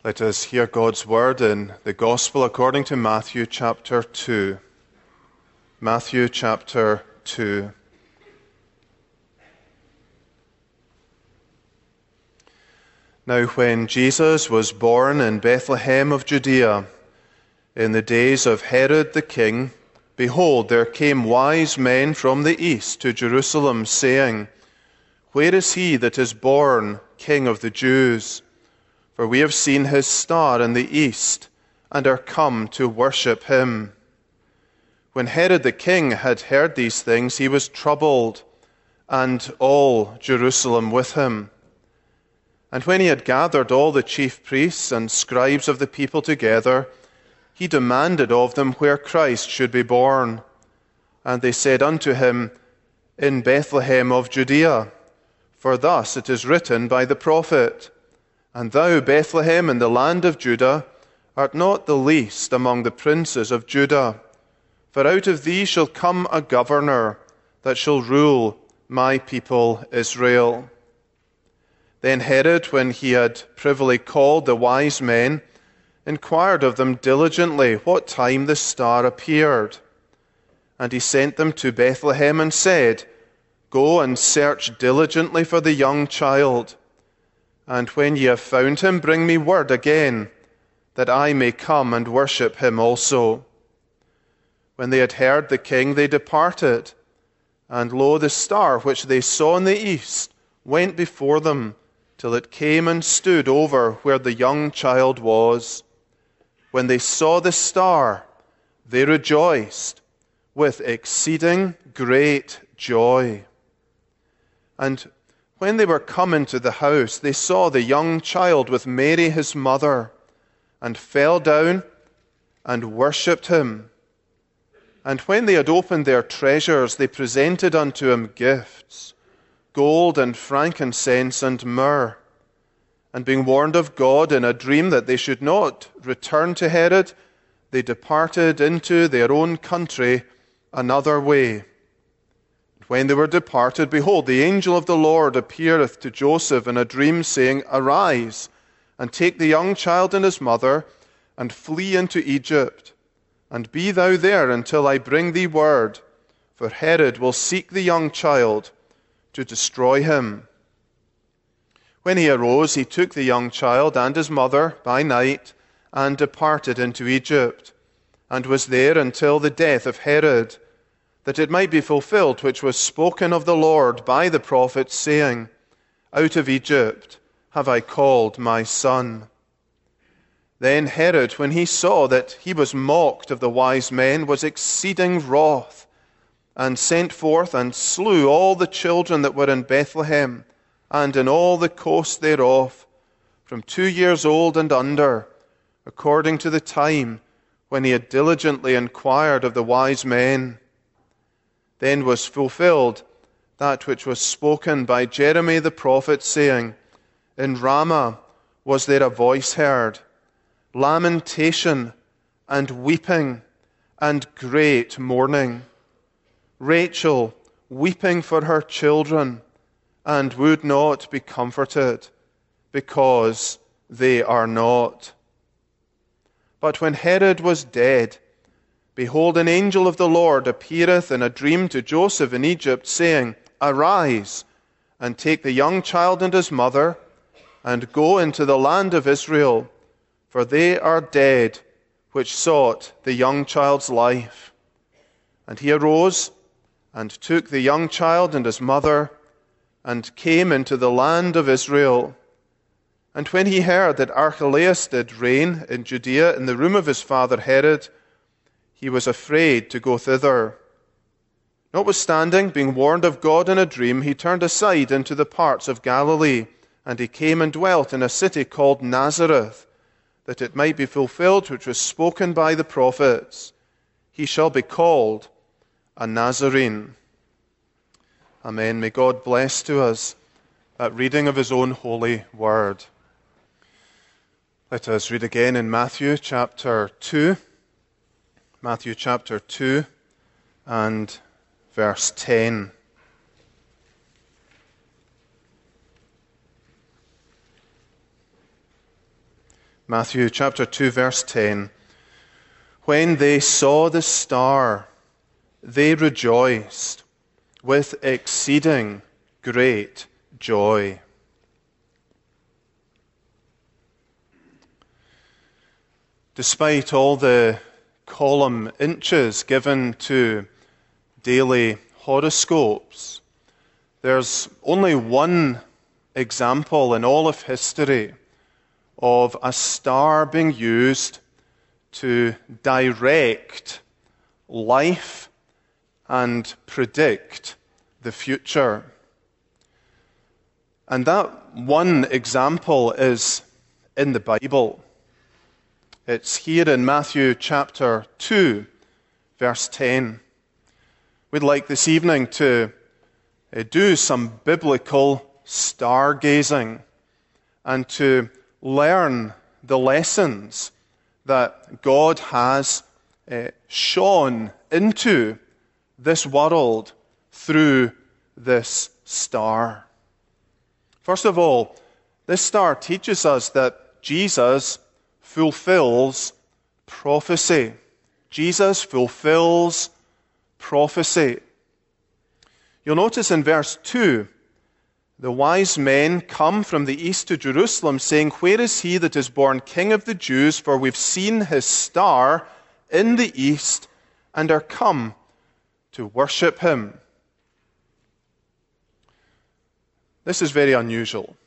Let us hear God's word in the Gospel according to Matthew chapter 2. Matthew chapter 2. Now when Jesus was born in Bethlehem of Judea, in the days of Herod the king, behold, there came wise men from the east to Jerusalem, saying, Where is he that is born King of the Jews? For we have seen his star in the east, and are come to worship him. When Herod the king had heard these things, he was troubled, and all Jerusalem with him. And when he had gathered all the chief priests and scribes of the people together, he demanded of them where Christ should be born. And they said unto him, In Bethlehem of Judea, for thus it is written by the prophet, And thou, Bethlehem, in the land of Judah, art not the least among the princes of Judah. For out of thee shall come a governor that shall rule my people Israel. Then Herod, when he had privily called the wise men, inquired of them diligently what time the star appeared. And he sent them to Bethlehem and said, Go and search diligently for the young child. And when ye have found him, bring me word again, that I may come and worship him also. When they had heard the king, they departed. And lo, the star which they saw in the east went before them, till it came and stood over where the young child was. When they saw the star, they rejoiced with exceeding great joy. And when they were come into the house, they saw the young child with Mary his mother, and fell down and worshipped him. And when they had opened their treasures, they presented unto him gifts, gold and frankincense and myrrh. And being warned of God in a dream that they should not return to Herod, they departed into their own country another way. When they were departed, behold, the angel of the Lord appeareth to Joseph in a dream, saying, Arise, and take the young child and his mother, and flee into Egypt. And be thou there until I bring thee word, for Herod will seek the young child to destroy him. When he arose, he took the young child and his mother by night, and departed into Egypt, and was there until the death of Herod, that it might be fulfilled which was spoken of the Lord by the prophet, saying, Out of Egypt have I called my son. Then Herod, when he saw that he was mocked of the wise men, was exceeding wroth, and sent forth and slew all the children that were in Bethlehem, and in all the coast thereof, from 2 years old and under, according to the time when he had diligently inquired of the wise men. Then was fulfilled that which was spoken by Jeremy the prophet, saying, In Ramah was there a voice heard, lamentation and weeping and great mourning. Rachel weeping for her children, and would not be comforted, because they are not. But when Herod was dead, behold, an angel of the Lord appeareth in a dream to Joseph in Egypt, saying, Arise, and take the young child and his mother, and go into the land of Israel, for they are dead which sought the young child's life. And he arose, and took the young child and his mother, and came into the land of Israel. And when he heard that Archelaus did reign in Judea in the room of his father Herod, he was afraid to go thither. Notwithstanding, being warned of God in a dream, he turned aside into the parts of Galilee, and he came and dwelt in a city called Nazareth, that it might be fulfilled which was spoken by the prophets, He shall be called a Nazarene. Amen. May God bless to us that reading of his own holy word. Let us read again in Matthew chapter 2. Matthew chapter 2 and verse 10. Matthew chapter 2, verse 10. When they saw the star, they rejoiced with exceeding great joy. Despite all the column inches given to daily horoscopes, there's only one example in all of history of a star being used to direct life and predict the future. And that one example is in the Bible. It's here in Matthew chapter 2, verse 10. We'd like this evening to do some biblical stargazing and to learn the lessons that God has shone into this world through this star. First of all, this star teaches us that Jesus fulfills prophecy. Jesus fulfills prophecy. You'll notice in verse 2, the wise men come from the east to Jerusalem, saying, "Where is he that is born King of the Jews? For we've seen his star in the east and are come to worship him." This is very unusual.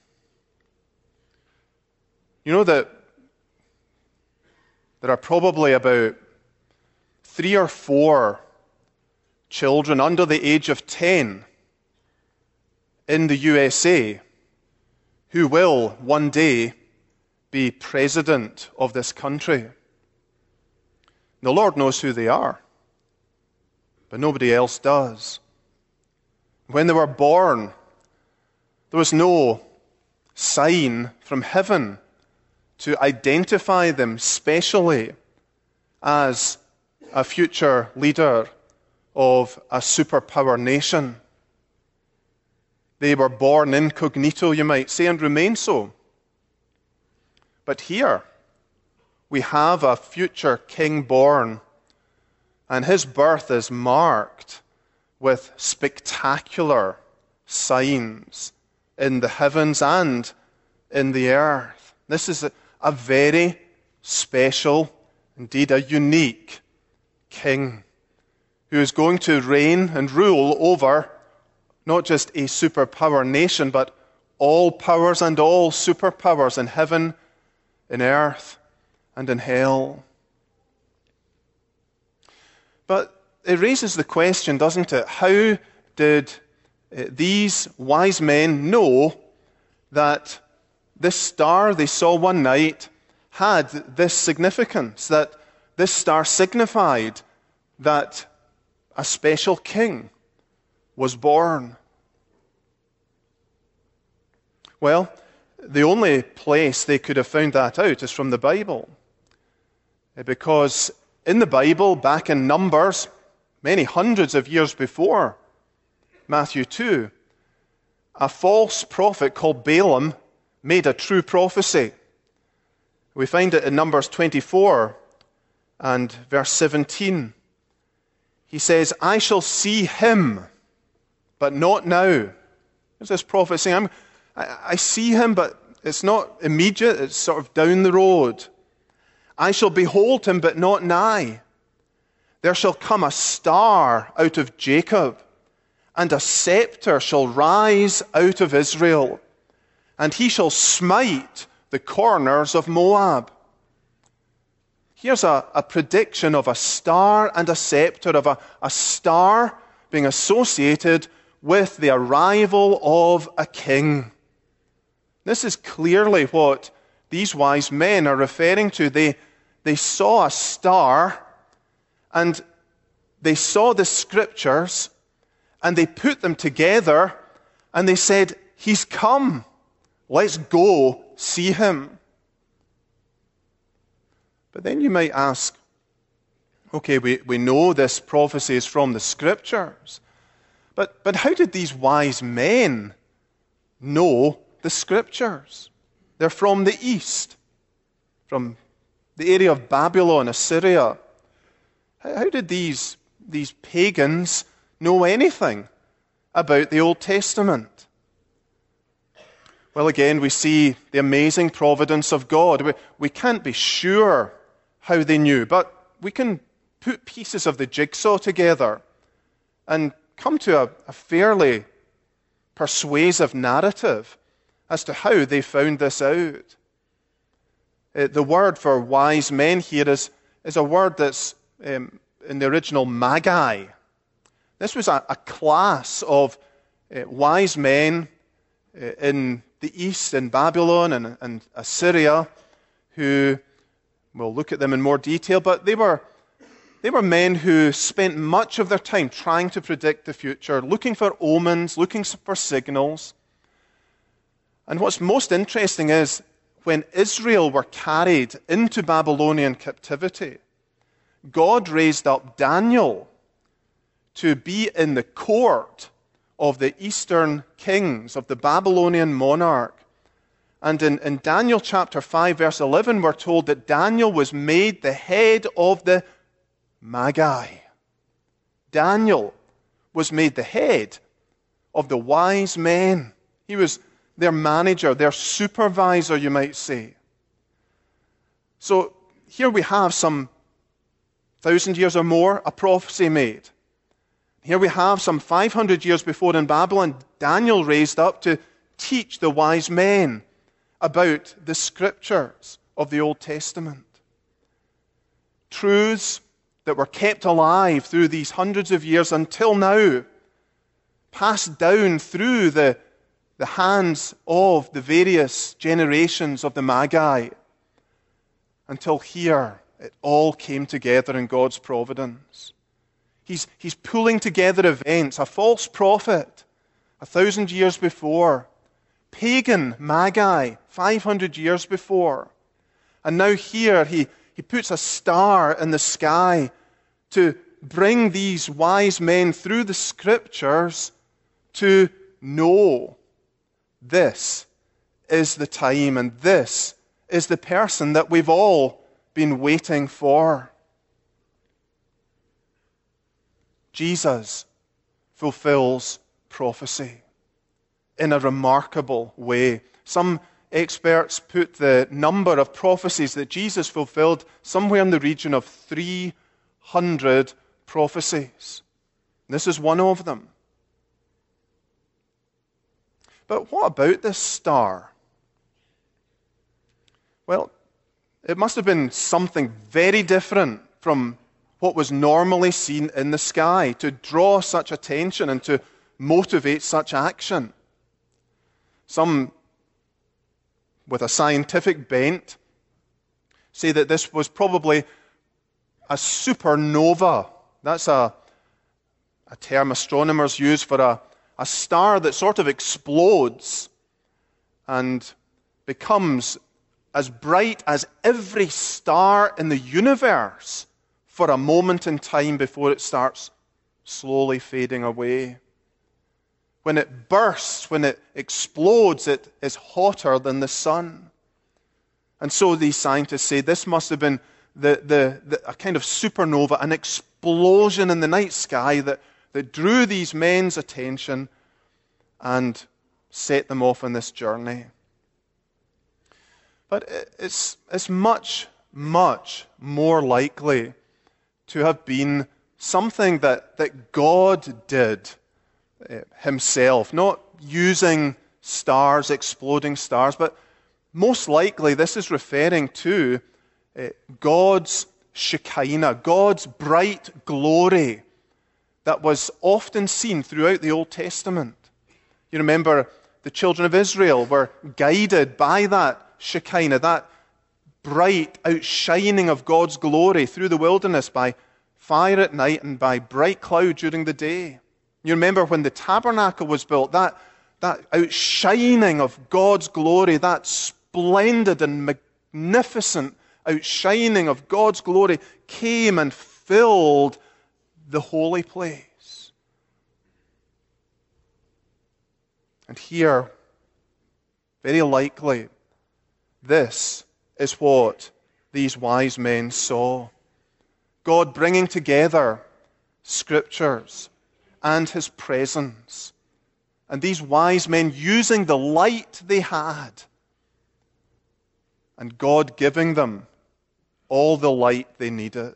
You know that there are probably about 3 or 4 children under the age of 10 in the USA who will one day be president of this country. The Lord knows who they are, but nobody else does. When they were born, there was no sign from heaven to identify them specially as a future leader of a superpower nation. They were born incognito, you might say, and remain so. But here, we have a future king born, and his birth is marked with spectacular signs in the heavens and in the earth. This is a very special, indeed a unique king who is going to reign and rule over not just a superpower nation, but all powers and all superpowers in heaven, in earth, and in hell. But it raises the question, doesn't it? How did these wise men know that this star they saw one night had this significance, that this star signified that a special king was born? Well, the only place they could have found that out is from the Bible. Because in the Bible, back in Numbers, many hundreds of years before Matthew 2, a false prophet called Balaam made a true prophecy. We find it in Numbers 24 and verse 17. He says, "I shall see him, but not now." There's this prophet saying, I see him, but it's not immediate, it's sort of down the road. "I shall behold him, but not nigh. There shall come a star out of Jacob, and a scepter shall rise out of Israel, and he shall smite the corners of Moab." Here's a prediction of a star and a scepter, of a star being associated with the arrival of a king. This is clearly what these wise men are referring to. They saw a star, and they saw the scriptures, and they put them together, and they said, "He's come. Let's go see him." But then you might ask, okay, we know this prophecy is from the scriptures, but how did these wise men know the scriptures? They're from the east. from the area of Babylon, Assyria. How did these pagans know anything about the Old Testament? Well, again, we see the amazing providence of God. We can't be sure how they knew, but we can put pieces of the jigsaw together and come to a fairly persuasive narrative as to how they found this out. The word for wise men here is a word that's in the original magi. This was a class of wise men in the east, in Babylon and Assyria, who, we'll look at them in more detail, but they were men who spent much of their time trying to predict the future, looking for omens, looking for signals. And what's most interesting is when Israel were carried into Babylonian captivity, God raised up Daniel to be in the court of the eastern kings, of the Babylonian monarch. And in Daniel chapter 5, verse 11, we're told that Daniel was made the head of the Magi. Daniel was made the head of the wise men. He was their manager, their supervisor, you might say. So here we have some 1,000 years or more, a prophecy made. Here we have some 500 years before in Babylon, Daniel raised up to teach the wise men about the scriptures of the Old Testament. Truths that were kept alive through these hundreds of years until now, passed down through the hands of the various generations of the Magi, until here it all came together in God's providence. He's pulling together events. A false prophet 1,000 years before, pagan Magi 500 years before, and now here he puts a star in the sky to bring these wise men through the scriptures to know this is the time and this is the person that we've all been waiting for. Jesus fulfills prophecy in a remarkable way. Some experts put the number of prophecies that Jesus fulfilled somewhere in the region of 300 prophecies. This is one of them. But what about this star? Well, it must have been something very different from what was normally seen in the sky to draw such attention and to motivate such action. Some, with a scientific bent, say that this was probably a supernova. That's a term astronomers use for a star that sort of explodes and becomes as bright as every star in the universe for a moment in time before it starts slowly fading away. When it bursts, when it explodes, it is hotter than the sun. And so these scientists say this must have been a kind of supernova, an explosion in the night sky that drew these men's attention and set them off on this journey. But it's much, much more likely to have been something that God did himself, not using stars, exploding stars, but most likely this is referring to God's Shekinah, God's bright glory that was often seen throughout the Old Testament. You remember the children of Israel were guided by that Shekinah, that bright outshining of God's glory through the wilderness by fire at night and by bright cloud during the day. You remember when the tabernacle was built, that outshining of God's glory, that splendid and magnificent outshining of God's glory came and filled the holy place. And here, very likely, this is what these wise men saw. God bringing together Scriptures and his presence. And these wise men using the light they had. And God giving them all the light they needed.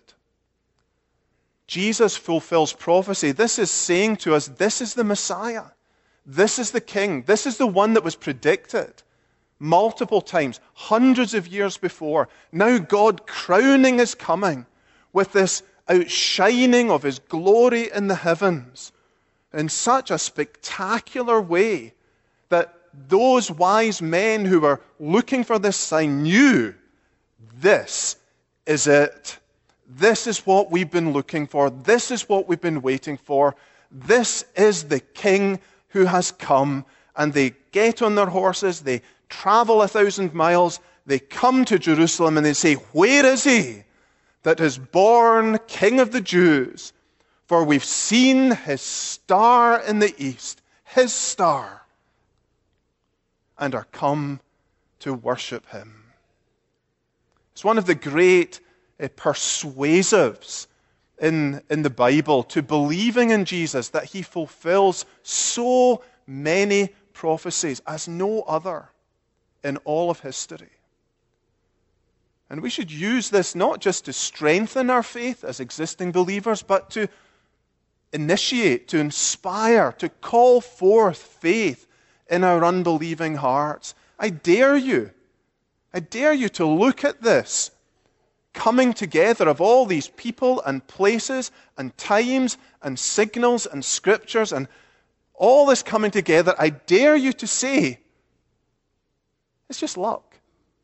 Jesus fulfills prophecy. This is saying to us, this is the Messiah. This is the King. This is the one that was predicted multiple times, hundreds of years before. Now God crowning his coming with this outshining of his glory in the heavens in such a spectacular way that those wise men who were looking for this sign knew this is it. This is what we've been looking for. This is what we've been waiting for. This is the King who has come. And they get on their horses, they travel 1,000 miles, they come to Jerusalem and they say, where is he that is born King of the Jews? For we've seen his star in the east, his star, and are come to worship him. It's one of the great persuasives in the Bible to believing in Jesus, that he fulfills so many prophecies as no other in all of history. And we should use this not just to strengthen our faith as existing believers, but to initiate, to inspire, to call forth faith in our unbelieving hearts. I dare you to look at this coming together of all these people and places and times and signals and scriptures and all this coming together. I dare you to say, it's just luck.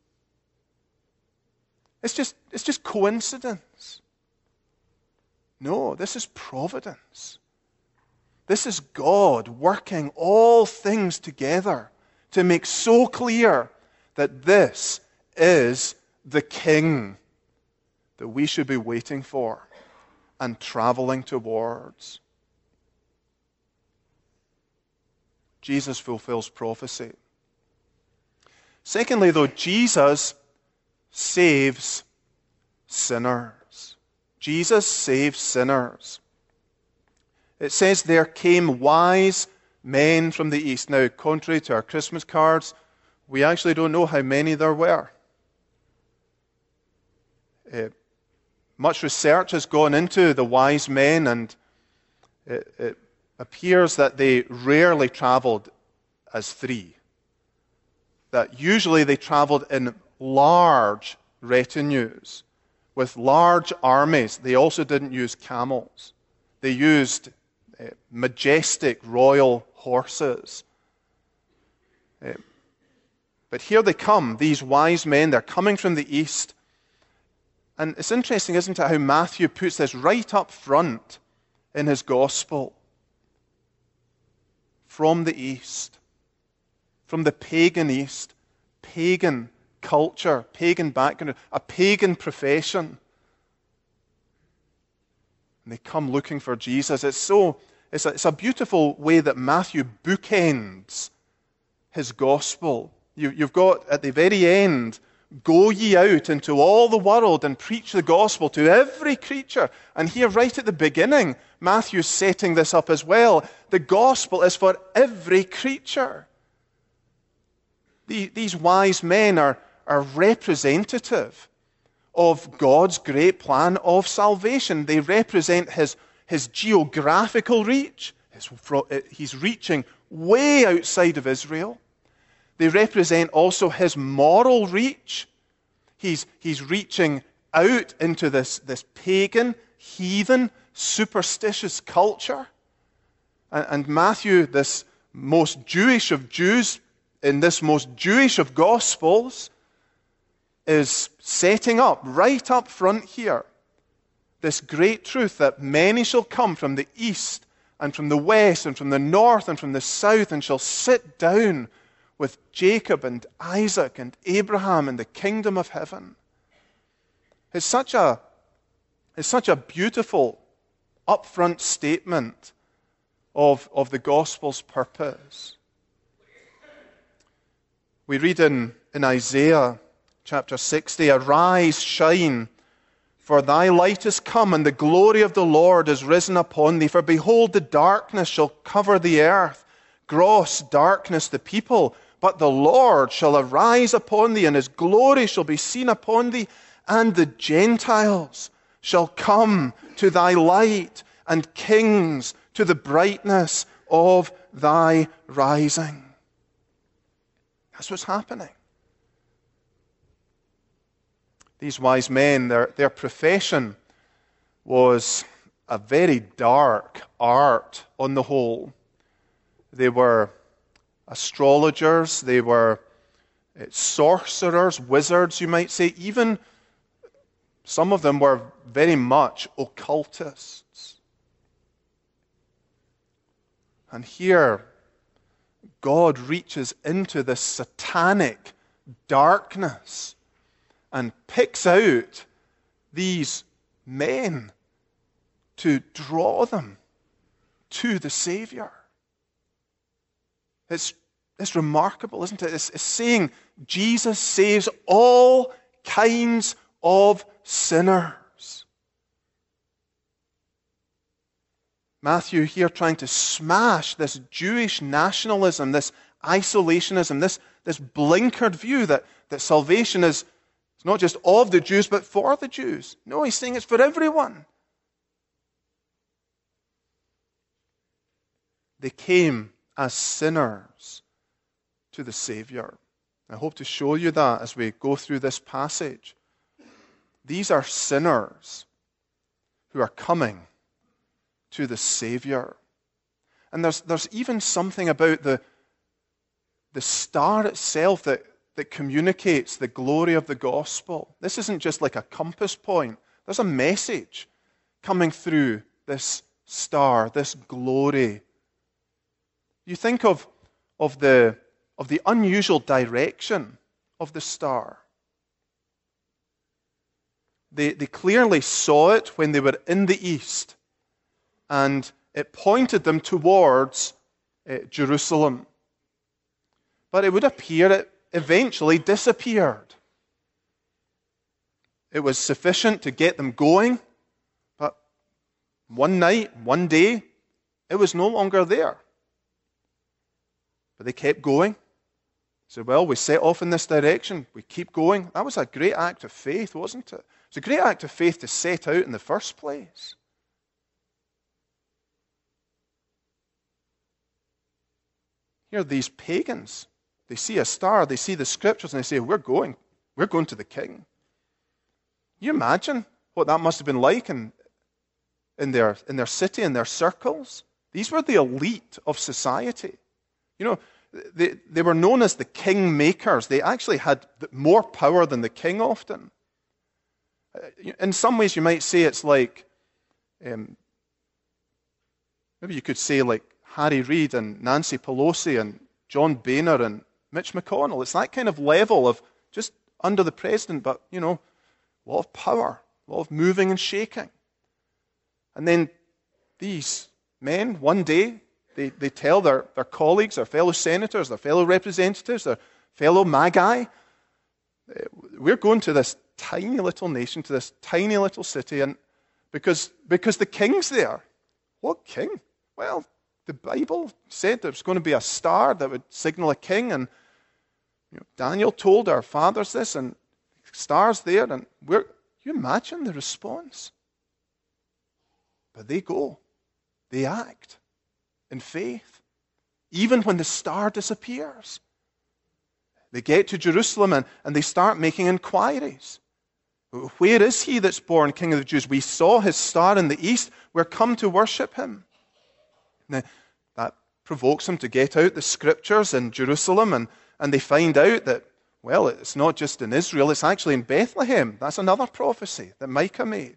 It's just coincidence. No, this is providence. This is God working all things together to make so clear that this is the King that we should be waiting for and traveling towards. Jesus fulfills prophecy. Secondly, though, Jesus saves sinners. Jesus saves sinners. It says there came wise men from the east. Now, contrary to our Christmas cards, we actually don't know how many there were. Much research has gone into the wise men, and it appears that they rarely traveled as three. That usually they traveled in large retinues with large armies. They also didn't use camels. They used majestic royal horses. But here they come, these wise men. They're coming from the east. And it's interesting, isn't it, how Matthew puts this right up front in his gospel. From the east, from the pagan east, pagan culture, pagan background, a pagan profession. And they come looking for Jesus. It's a beautiful way that Matthew bookends his gospel. You've got at the very end, go ye out into all the world and preach the gospel to every creature. And here right at the beginning, Matthew's setting this up as well. The gospel is for every creature. These wise men are representative of God's great plan of salvation. They represent his geographical reach. He's reaching way outside of Israel. They represent also his moral reach. He's reaching out into this pagan, heathen, superstitious culture. And Matthew, this most Jewish of Jews, in this most Jewish of Gospels, is setting up right up front here this great truth that many shall come from the east and from the west and from the north and from the south and shall sit down with Jacob and Isaac and Abraham in the kingdom of heaven. It's such a beautiful upfront statement of the gospel's purpose. We read in Isaiah chapter 60, "Arise, shine, for thy light is come, and the glory of the Lord is risen upon thee. For behold, the darkness shall cover the earth, gross darkness the people. But the Lord shall arise upon thee, and his glory shall be seen upon thee. And the Gentiles shall come to thy light, and kings to the brightness of thy rising." That's what's happening. These wise men, their profession was a very dark art on the whole. They were astrologers, they were sorcerers, wizards, you might say. Even some of them were very much occultists. And here, God reaches into this satanic darkness and picks out these men to draw them to the Savior. It's remarkable, isn't it? It's saying Jesus saves all kinds of sinners. Matthew here trying to smash this Jewish nationalism, this isolationism, this blinkered view that salvation is it's not just of the Jews, but for the Jews. No, he's saying it's for everyone. They came as sinners to the Savior. I hope to show you that as we go through this passage. These are sinners who are coming to the Savior. And there's even something about the star itself that communicates the glory of the gospel. This isn't just like a compass point. There's a message coming through this star, this glory. You think of the unusual direction of the star. They clearly saw it when they were in the east, and it pointed them towards Jerusalem. But it would appear it eventually disappeared. It was sufficient to get them going, but one night, one day, it was no longer there. But they kept going. So, well, we set off in this direction. We keep going. That was a great act of faith, wasn't it? It's a great act of faith to set out in the first place. Here are these pagans. They see a star, they see the scriptures, and they say, we're going to the king. You imagine what that must have been like in their city, in their circles? These were the elite of society. You know, they were known as the king makers. They actually had more power than the king often. In some ways, you might say it's like, maybe you could say like Harry Reid and Nancy Pelosi and John Boehner and Mitch McConnell. It's that kind of level of just under the president, but, you know, a lot of power, a lot of moving and shaking. And then these men, one day, they tell their colleagues, their fellow senators, their fellow representatives, their fellow magi, we're going to this tiny little nation, to this tiny little city, and because the king's there. What king? Well, the Bible said there was going to be a star that would signal a king, and Daniel told our fathers this, and stars there, and you imagine the response? But they go. They act in faith. Even when the star disappears. They get to Jerusalem and they start making inquiries. Where is he that's born King of the Jews? We saw his star in the east. We're come to worship him. Now, that provokes them to get out the scriptures in Jerusalem, and they find out that, well, it's not just in Israel, it's actually in Bethlehem. That's another prophecy that Micah made.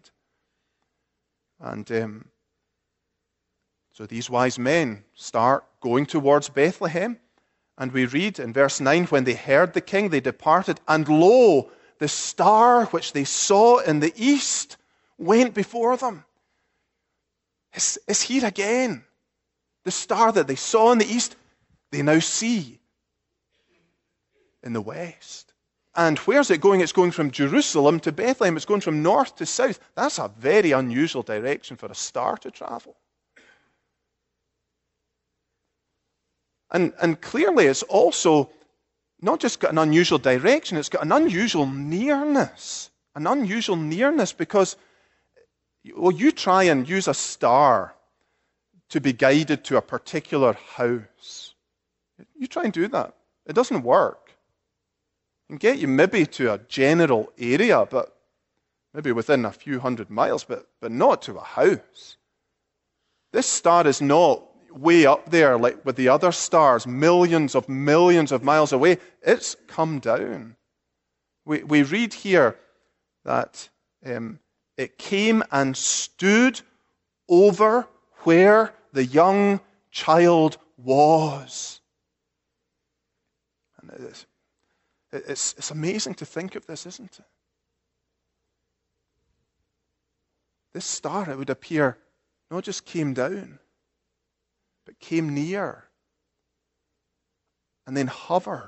And so these wise men start going towards Bethlehem. And we read in verse 9, when they heard the king, they departed, and lo, the star which they saw in the east went before them. It's here again. The star that they saw in the east, they now see in the west. And where's it going? It's going from Jerusalem to Bethlehem. It's going from north to south. That's a very unusual direction for a star to travel. And clearly it's also not just got an unusual direction, it's got an unusual nearness. An unusual nearness because, well, you try and use a star to be guided to a particular house. You try and do that. It doesn't work. It can get you maybe to a general area, but maybe within a few hundred miles, but not to a house. This star is not way up there like with the other stars, millions of miles away. It's come down. We read here that it came and stood over where the young child was. And it's amazing to think of this, isn't it? This star, it would appear, not just came down, but came near and then hovered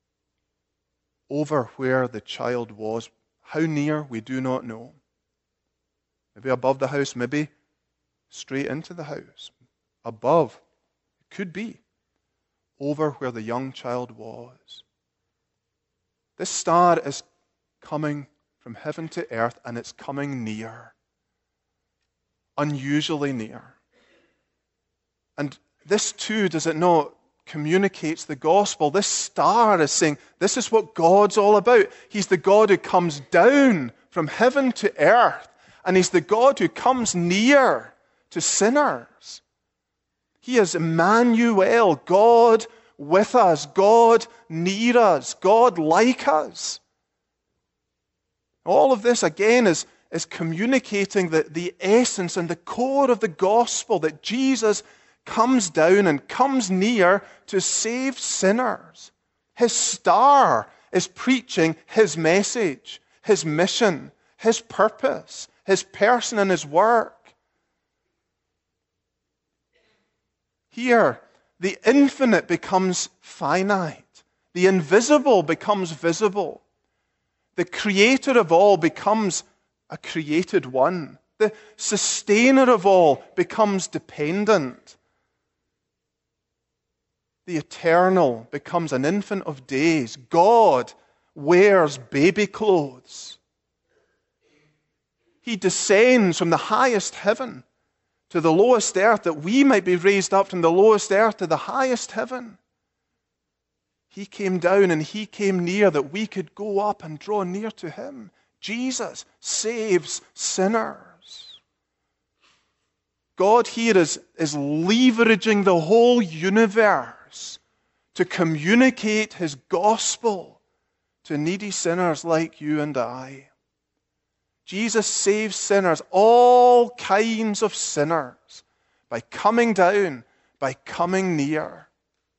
over where the child was. How near, we do not know. Maybe above the house, maybe straight into the house. Above, it could be, over where the young child was. This star is coming from heaven to earth, and it's coming near. Unusually near. And this too, does it not, communicates the gospel. This star is saying, this is what God's all about. He's the God who comes down from heaven to earth, and He's the God who comes near to sinners. He is Emmanuel, God with us, God near us, God like us. All of this, again, is communicating the essence and the core of the gospel, that Jesus comes down and comes near to save sinners. His star is preaching His message, His mission, His purpose, His person and His work. Here, the infinite becomes finite. The invisible becomes visible. The creator of all becomes a created one. The sustainer of all becomes dependent. The eternal becomes an infant of days. God wears baby clothes. He descends from the highest heaven to the lowest earth, that we might be raised up from the lowest earth to the highest heaven. He came down and He came near that we could go up and draw near to Him. Jesus saves sinners. God here is leveraging the whole universe to communicate His gospel to needy sinners like you and I. Jesus saves sinners, all kinds of sinners, by coming down, by coming near.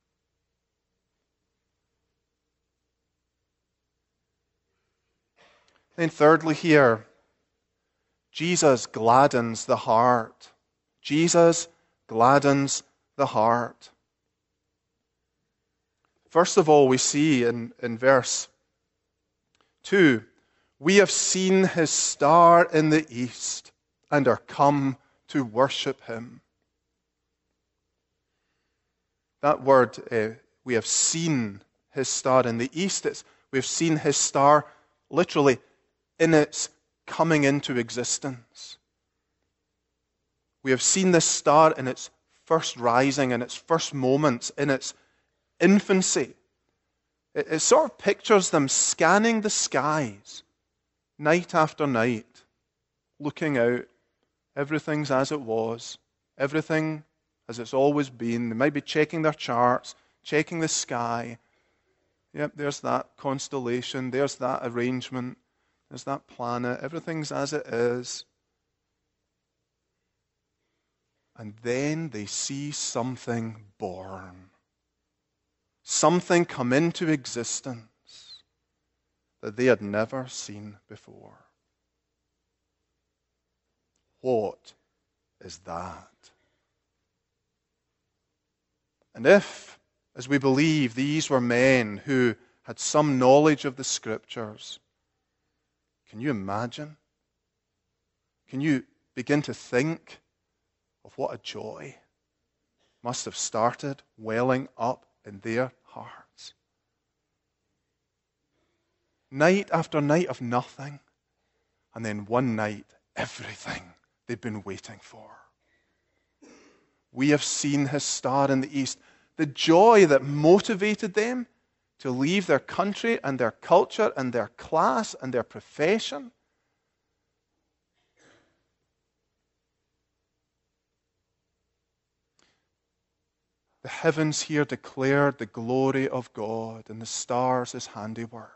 Then thirdly here, Jesus gladdens the heart. Jesus gladdens the heart. First of all, we see in verse 2, we have seen His star in the east and are come to worship Him. That word, we have seen His star in the east, we've seen His star literally in its coming into existence. We have seen this star in its first rising, in its first moments, in its infancy. It sort of pictures them scanning the skies night after night, looking out. Everything's as it was, everything as it's always been. They might be checking their charts, checking the sky. Yep, there's that constellation, there's that arrangement, there's that planet. Everything's as it is. And then they see something born. Something come into existence that they had never seen before. What is that? And if, as we believe, these were men who had some knowledge of the Scriptures. Can you imagine? Can you begin to think of what a joy must have started welling up in their hearts? Night after night of nothing, and then one night, everything they've been waiting for. We have seen his star in the east. The joy that motivated them to leave their country and their culture and their class and their profession. The heavens here declared the glory of God, and the stars his handiwork.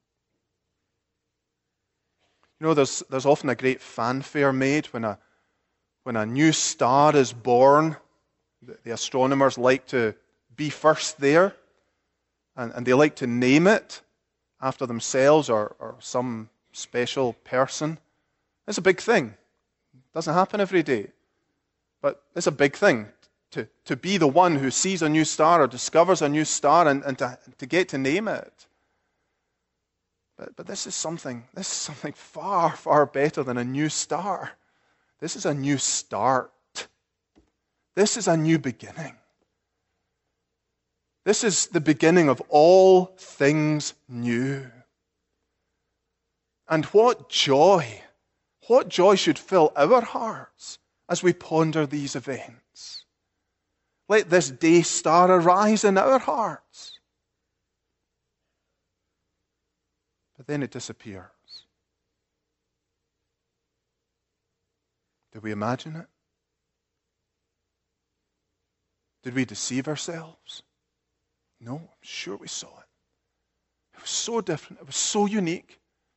You know, there's often a great fanfare made when a new star is born. The astronomers like to be first there, and they like to name it after themselves or some special person. It's a big thing. It doesn't happen every day. But it's a big thing to be the one who sees a new star or discovers a new star and to get to name it. But this is something far, far better than a new star. This is a new start. This is a new beginning. This is the beginning of all things new. And what joy should fill our hearts as we ponder these events. Let this day star arise in our hearts. But then it disappears. Did we imagine it? Did we deceive ourselves? No, I'm sure we saw it. It was so different. It was so unique.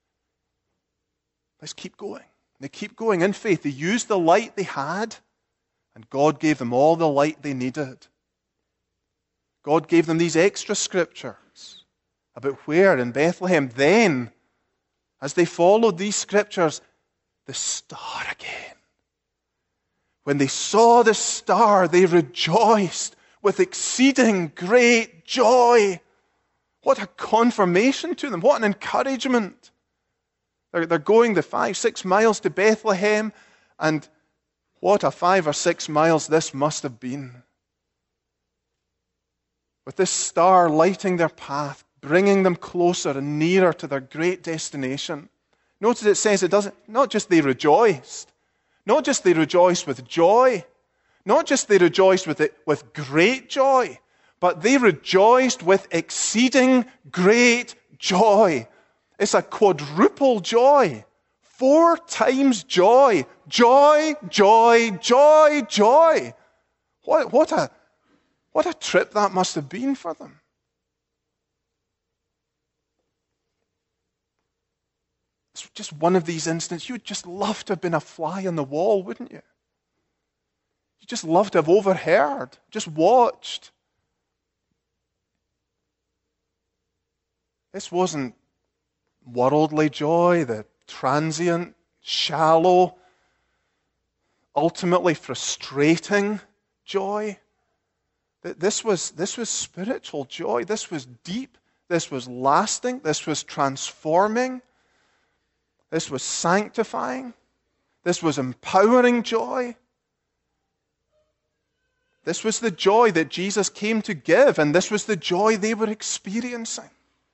Let's keep going. They keep going in faith. They used the light they had, and God gave them all the light they needed. God gave them these extra scriptures about where in Bethlehem. Then, as they followed these scriptures, the star again. When they saw the star, they rejoiced with exceeding great joy. What a confirmation to them. What an encouragement. They're going the 5-6 miles to Bethlehem, and what a 5 or 6 miles this must have been. With this star lighting their path, bringing them closer and nearer to their great destination. Notice it says not just they rejoiced, not just they rejoiced with joy, not just they rejoiced with great joy, but they rejoiced with exceeding great joy. It's a quadruple joy. 4 times joy. Joy, joy, joy, joy. What a trip that must have been for them. It's just one of these instances. You would just love to have been a fly on the wall, wouldn't you? You just love to have overheard, just watched. This wasn't worldly joy, the transient, shallow, ultimately frustrating joy. This was spiritual joy. This was deep. This was lasting. This was transforming. This was sanctifying. This was empowering joy. This was the joy that Jesus came to give, and this was the joy they were experiencing.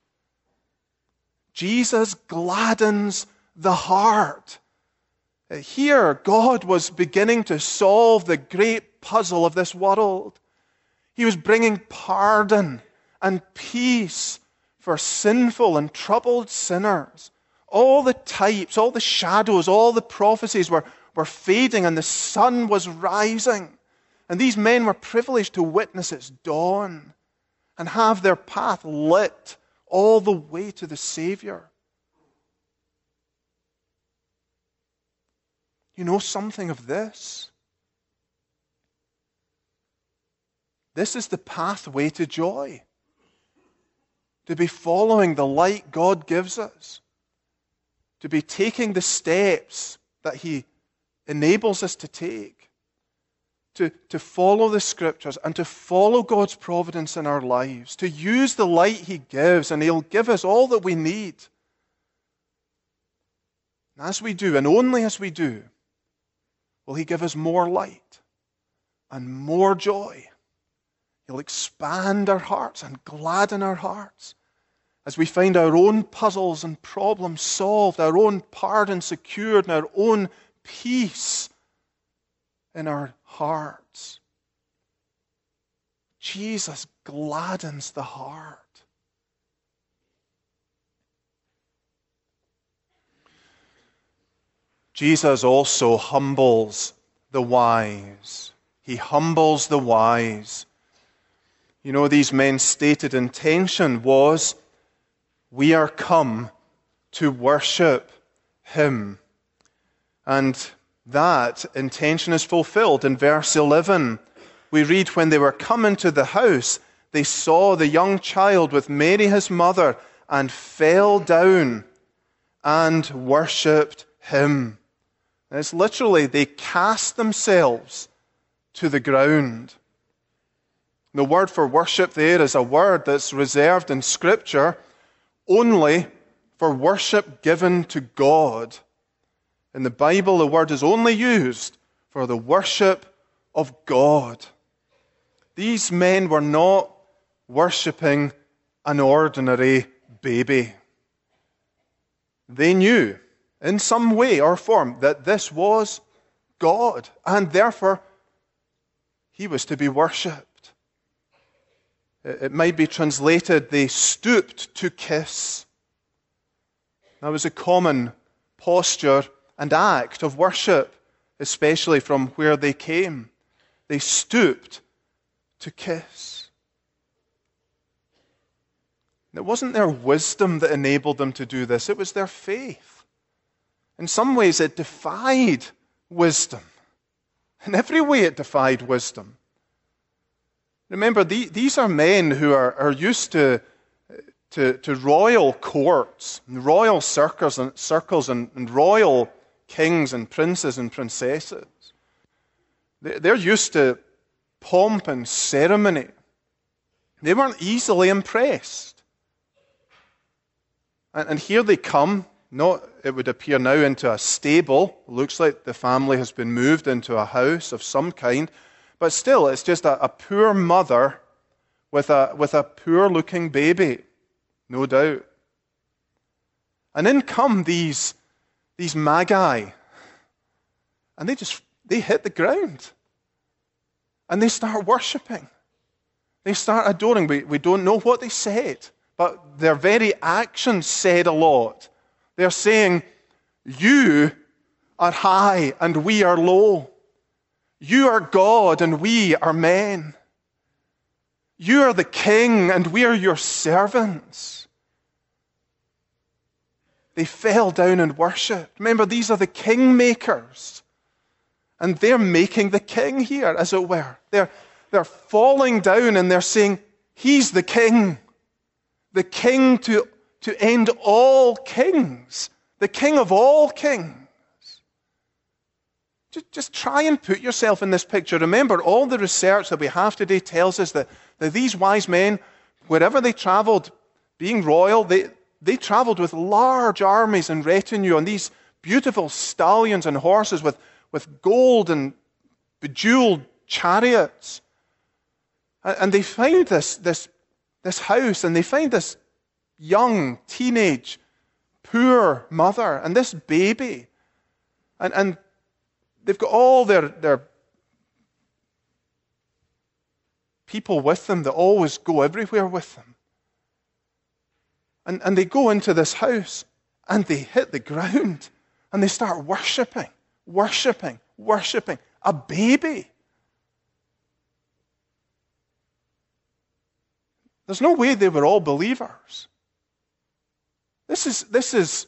Jesus gladdens the heart. Here, God was beginning to solve the great puzzle of this world. He was bringing pardon and peace for sinful and troubled sinners. All the types, all the shadows, all the prophecies were fading, and the sun was rising. And these men were privileged to witness its dawn and have their path lit all the way to the Savior. You know something of this? This is the pathway to joy. To be following the light God gives us. To be taking the steps that He enables us to take. to follow the Scriptures and to follow God's providence in our lives, to use the light He gives, and He'll give us all that we need. And as we do, and only as we do, will He give us more light and more joy. He'll expand our hearts and gladden our hearts as we find our own puzzles and problems solved, our own pardon secured, and our own peace in our hearts. Jesus gladdens the heart. Jesus also humbles the wise. He humbles the wise. You know, these men's stated intention was, we are come to worship Him. And that intention is fulfilled. In verse 11, we read, when they were come into the house, they saw the young child with Mary his mother, and fell down and worshipped Him. And it's literally, they cast themselves to the ground. The word for worship there is a word that's reserved in Scripture only for worship given to God. In the Bible, the word is only used for the worship of God. These men were not worshipping an ordinary baby. They knew, in some way or form, that this was God, and therefore He was to be worshipped. It might be translated, they stooped to kiss. That was a common posture and act of worship, especially from where they came. They stooped to kiss. It wasn't their wisdom that enabled them to do this, it was their faith. In some ways it defied wisdom. In every way it defied wisdom. Remember, these are men who are used to royal courts, and royal circles and royal kings and princes and princesses. They're used to pomp and ceremony. They weren't easily impressed. And here they come, it would appear now, into a stable. Looks like the family has been moved into a house of some kind. But still, it's just a poor mother with a poor-looking baby, no doubt. And in come these magi, and they hit the ground, and they start worshipping. They start adoring. We don't know what they said, but their very actions said a lot. They're saying, "You are high and we are low. You are God and we are men. You are the king and we are your servants." They fell down and worshipped. Remember, these are the kingmakers. And they're making the king here, as it were. They're falling down and they're saying, He's the king. The king to end all kings. The king of all kings. Just try and put yourself in this picture. Remember, all the research that we have today tells us that these wise men, wherever they traveled, being royal, they traveled with large armies and retinue on these beautiful stallions and horses with gold and bejeweled chariots. And they find this house, and they find this young, teenage, poor mother, and this baby. And they've got all their people with them that always go everywhere with them. And they go into this house, and they hit the ground, and they start worshipping a baby. There's no way they were all believers. This is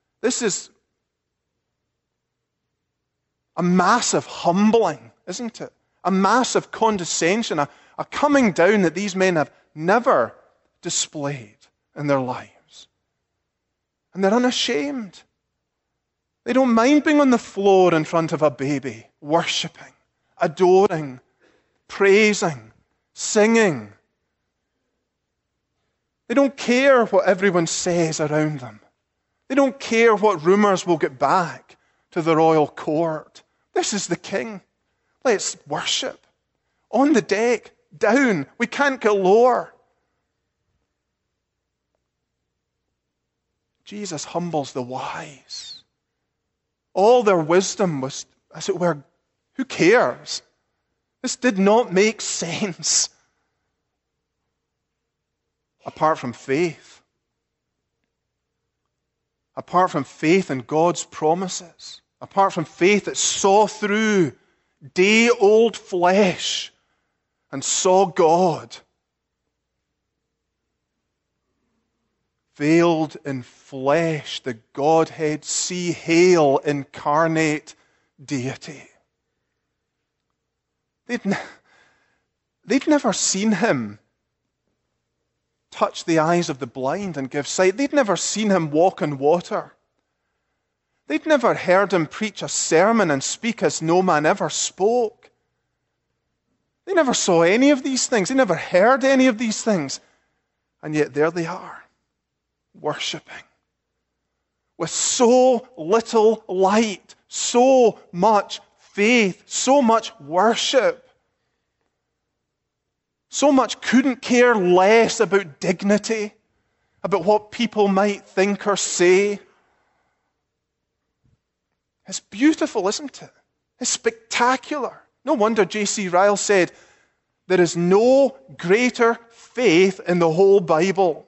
a massive humbling, isn't it? A massive condescension, a coming down that these men have never displayed in their lives. And they're unashamed. They don't mind being on the floor in front of a baby, worshipping adoring, praising, singing. They don't care what everyone says around them. They don't care what rumors will get back to the royal court. This is the King. Let's worship. On the deck, down. We can't get lower. Jesus humbles the wise. All their wisdom was, as it were, who cares? This did not make sense apart from faith. Apart from faith in God's promises. Apart from faith that saw through day-old flesh and saw God. Veiled in flesh, the Godhead see hail incarnate deity. They'd never seen him touch the eyes of the blind and give sight. They'd never seen him walk on water. They'd never heard him preach a sermon and speak as no man ever spoke. They never saw any of these things. They never heard any of these things. And yet there they are, worshipping. With so little light, so much faith, so much worship. So much couldn't care less about dignity, about what people might think or say. It's beautiful, isn't it? It's spectacular. No wonder J.C. Ryle said, there is no greater faith in the whole Bible.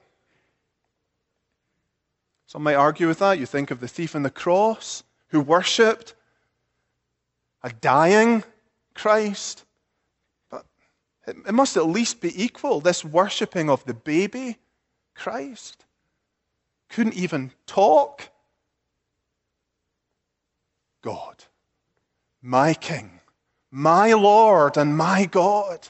Some might argue with that. You think of the thief on the cross who worshipped a dying Christ. But it must at least be equal, this worshipping of the baby Christ. Couldn't even talk. God, my King, my Lord and my God.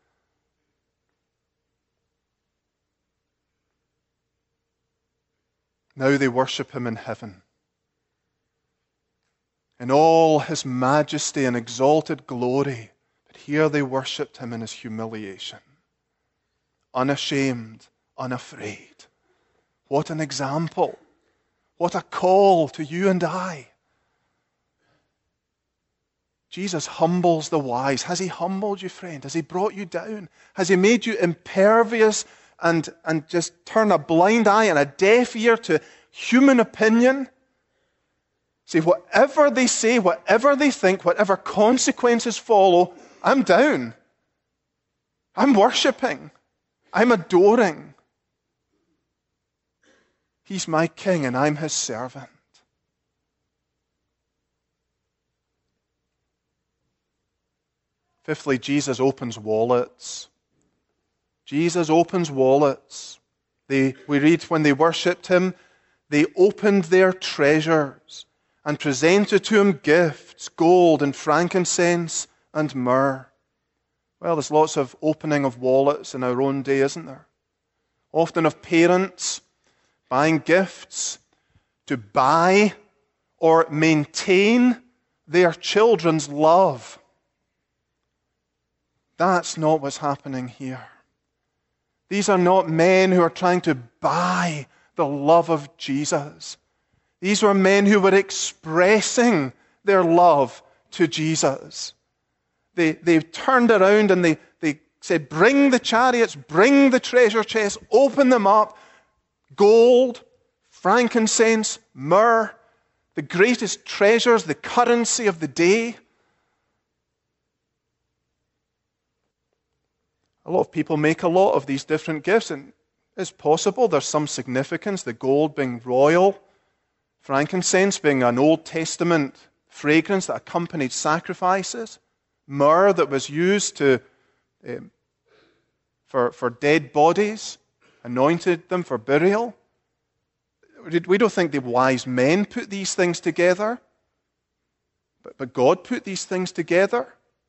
Now they worship him in heaven. In all his majesty and exalted glory. But here they worshipped him in his humiliation. Unashamed, unafraid. What an example. What a call to you and I. Jesus humbles the wise. Has he humbled you, friend? Has he brought you down? Has he made you impervious and just turn a blind eye and a deaf ear to human opinion? See, whatever they say, whatever they think, whatever consequences follow, I'm down. I'm worshipping. I'm adoring. He's my King and I'm his servant. Fifthly, Jesus opens wallets. Jesus opens wallets. We read when they worshipped him, they opened their treasures and presented to him gifts, gold and frankincense and myrrh. Well, there's lots of opening of wallets in our own day, isn't there? Often of parents buying gifts to buy or maintain their children's love. That's not what's happening here. These are not men who are trying to buy the love of Jesus. These were men who were expressing their love to Jesus. They turned around and they said, bring the chariots, bring the treasure chests, open them up. Gold, frankincense, myrrh, the greatest treasures, the currency of the day. A lot of people make a lot of these different gifts, and it's possible there's some significance, the gold being royal, frankincense being an Old Testament fragrance that accompanied sacrifices, myrrh that was used for dead bodies, anointed them for burial. We don't think the wise men put these things together, but God put these things together.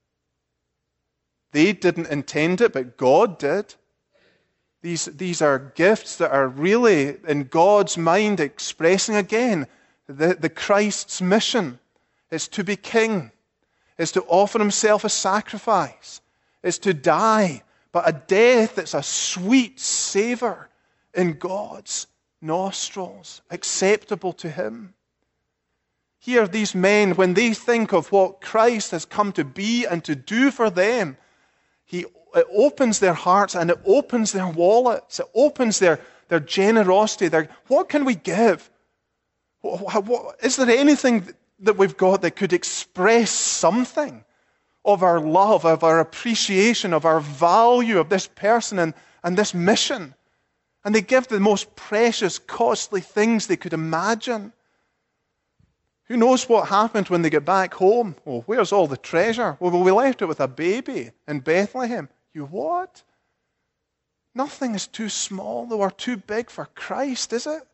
They didn't intend it, but God did. These are gifts that are really, in God's mind, expressing again the Christ's mission is to be king. It's to offer himself a sacrifice. It's to die, but a death that's a sweet savor in God's nostrils, acceptable to him. Here, these men, when they think of what Christ has come to be and to do for them, it opens their hearts and it opens their wallets. It opens their generosity. What can we give? Is there anything that we've got that could express something of our love, of our appreciation, of our value of this person and this mission? And they give the most precious, costly things they could imagine. Who knows what happened when they get back home? Oh, where's all the treasure? Well, we left it with a baby in Bethlehem. You what? Nothing is too small, though, or too big for Christ, is it?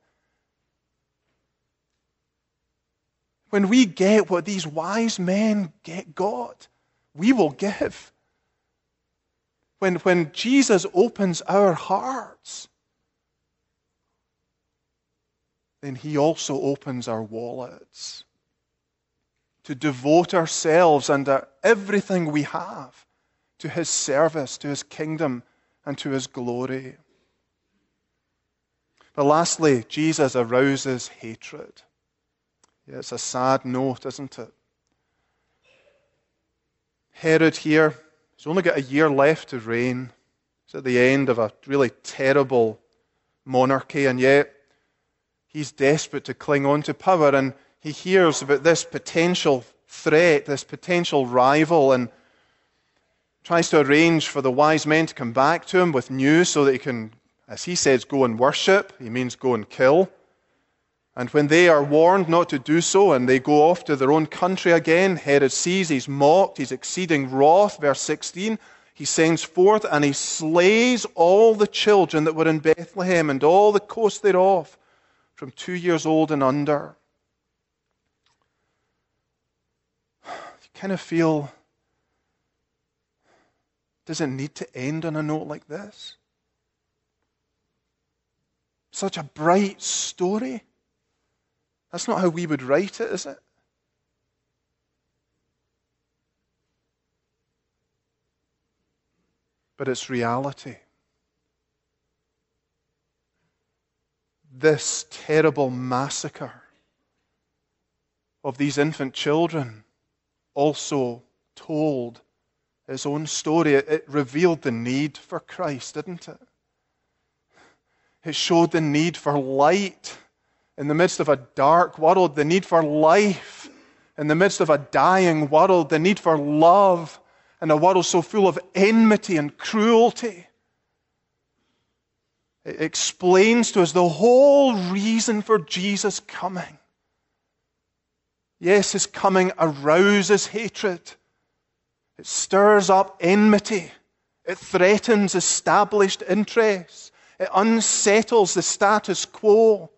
When we get what these wise men got, we will give. When Jesus opens our hearts, then he also opens our wallets to devote ourselves and everything we have to his service, to his kingdom, and to his glory. But lastly, Jesus arouses hatred. Yeah, it's a sad note, isn't it? Herod here, he's only got a year left to reign. He's at the end of a really terrible monarchy, and yet he's desperate to cling on to power, and he hears about this potential threat, this potential rival, and tries to arrange for the wise men to come back to him with news so that he can, as he says, go and worship. He means go and kill. And when they are warned not to do so and they go off to their own country again, Herod sees he's mocked, he's exceeding wrath. Verse 16, he sends forth and he slays all the children that were in Bethlehem and all the coast thereof, from 2 years old and under. You kind of feel, does it need to end on a note like this? Such a bright story. That's not how we would write it, is it? But it's reality. This terrible massacre of these infant children also told its own story. It revealed the need for Christ, didn't it? It showed the need for light in the midst of a dark world, the need for life in the midst of a dying world, the need for love in a world so full of enmity and cruelty. It explains to us the whole reason for Jesus coming. Yes, his coming arouses hatred. It stirs up enmity. It threatens established interests. It unsettles the status quo.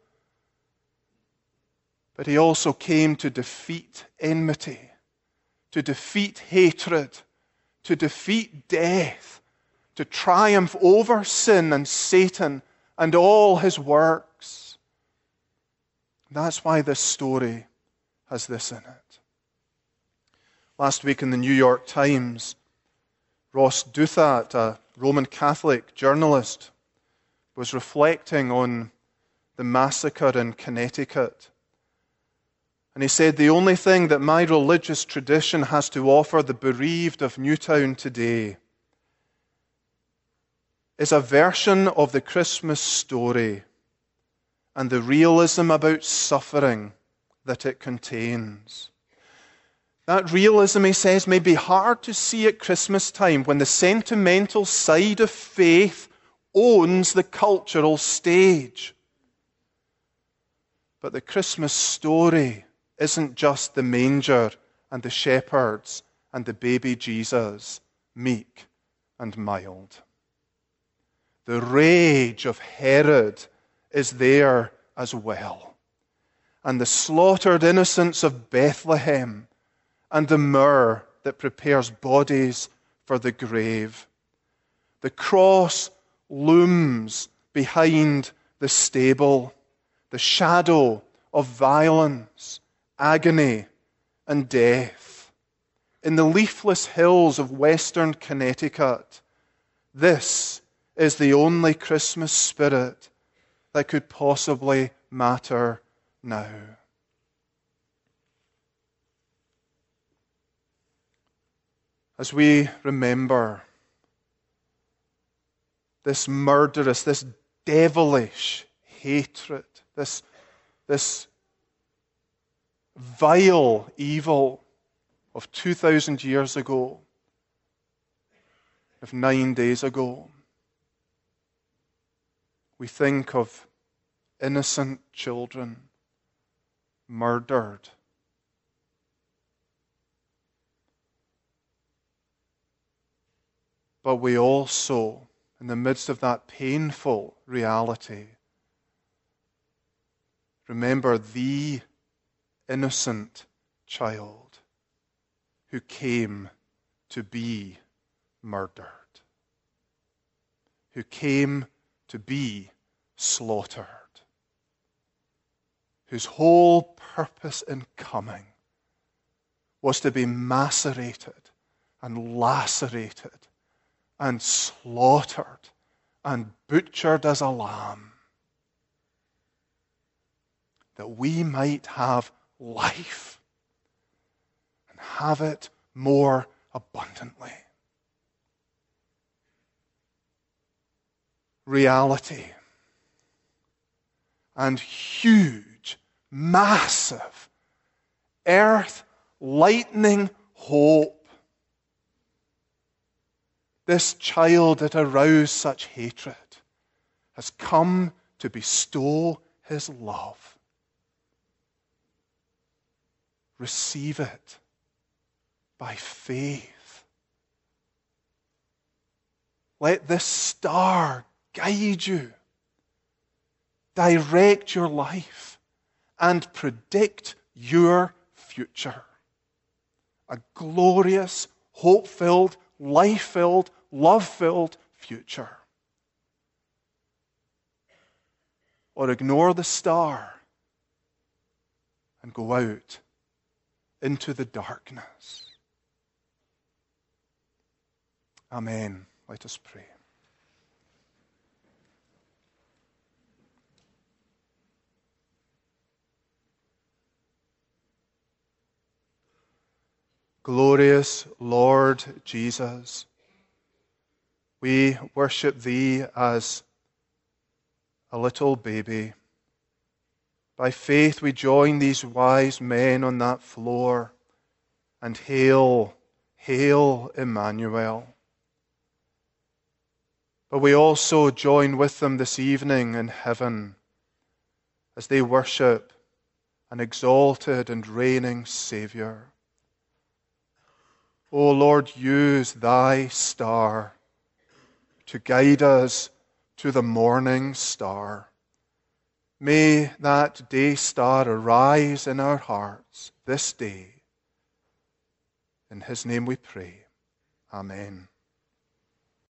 But he also came to defeat enmity, to defeat hatred, to defeat death, to triumph over sin and Satan and all his works. That's why this story has this in it. Last week in the New York Times, Ross Douthat, a Roman Catholic journalist, was reflecting on the massacre in Connecticut. And he said, the only thing that my religious tradition has to offer the bereaved of Newtown today is a version of the Christmas story and the realism about suffering that it contains. That realism, he says, may be hard to see at Christmas time when the sentimental side of faith owns the cultural stage. But the Christmas story isn't just the manger and the shepherds and the baby Jesus, meek and mild. The rage of Herod is there as well. And the slaughtered innocents of Bethlehem and the myrrh that prepares bodies for the grave. The cross looms behind the stable, the shadow of violence, agony, and death. in the leafless hills of western Connecticut, this is the only Christmas spirit that could possibly matter now. As we remember this murderous, this devilish hatred, this vile evil of 2,000 years ago, of 9 days ago, we think of innocent children murdered. But we also, in the midst of that painful reality, remember the innocent child who came to be murdered, who came to be slaughtered, whose whole purpose in coming was to be macerated and lacerated and slaughtered and butchered as a lamb, that we might have life and have it more abundantly. Reality and huge, massive, earth-lightening hope. This child that aroused such hatred has come to bestow his love. Receive it by faith. Let this star guide you, direct your life, and predict your future. A glorious, hope-filled, life-filled, love-filled future. Or ignore the star and go out into the darkness. Amen. Let us pray. Glorious Lord Jesus, we worship Thee as a little baby. By faith we join these wise men on that floor and hail, hail Emmanuel. But we also join with them this evening in heaven as they worship an exalted and reigning Saviour. O Lord, use Thy star to guide us to the morning star. May that day star arise in our hearts this day. In His name we pray. Amen.